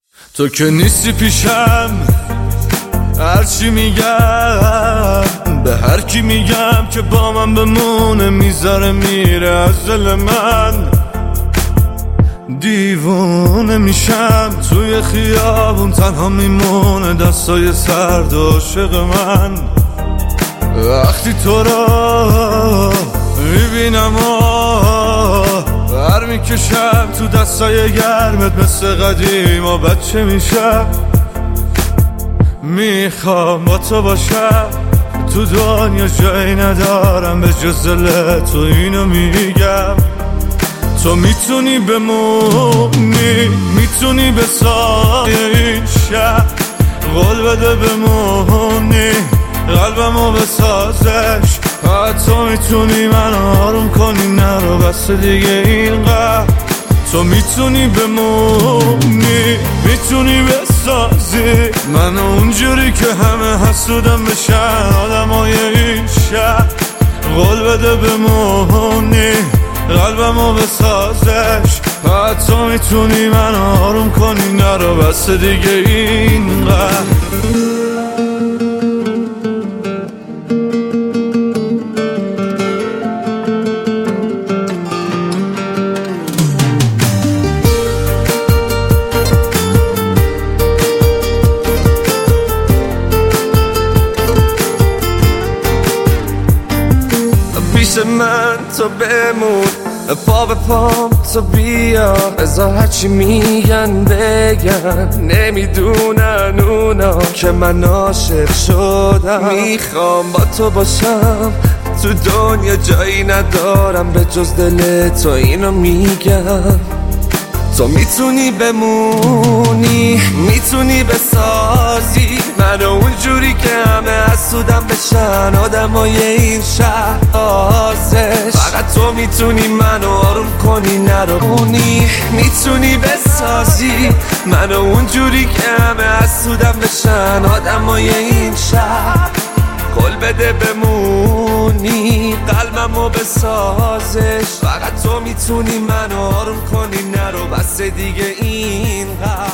تو که نیستی پیشم، هرچی میگم به هر کی میگم که با من بمونه میذاره میره از دل من. دیوونه میشم توی خیابون تنها میمونه دستای سرد عاشق من. وقتی تو را میبینم بر میکشم تو دستای گرمت مثل قدیم و بچه میشم. میخوام با تو باشم، تو دنیا جایی ندارم به جز دل تو، اینو میگم. تو میتونی بمونی، میتونی بسازی این شهر، قول بده بمونی قلبمو بسازش. حتی میتونی من آروم کنی، نرو بس دیگه اینقدر. تو میتونی بمونی، میتونی بسازی منو اونجوری که همه حسودم بشن آدمای این شهر. قول بده بمونی قلبمو بسازش. حتی میتونی من آروم کنی، نرو بس دیگه اینقدر. پیش من تو بمون، پا به پام تو بیا، بذار هرچی میگن بگن، نمیدونن اونا که من عاشق شدم. میخوام با تو باشم، تو دنیا جایی ندارم به جز دل تو، اینو میگم. تو میتونی بمونی، میتونی بسازی منو اونجوری که همه حسودم بشن آدمای این شهر آزش. فقط تو میتونی منو آروم کنی، نرونی میتونی بسازی منو اونجوری که همه حسودم بشن آدمای این شهر. قول بده بمونی قلبمو بسازش. فقط تو میتونی منو آروم کنی، نرو بس دیگه اینقدر.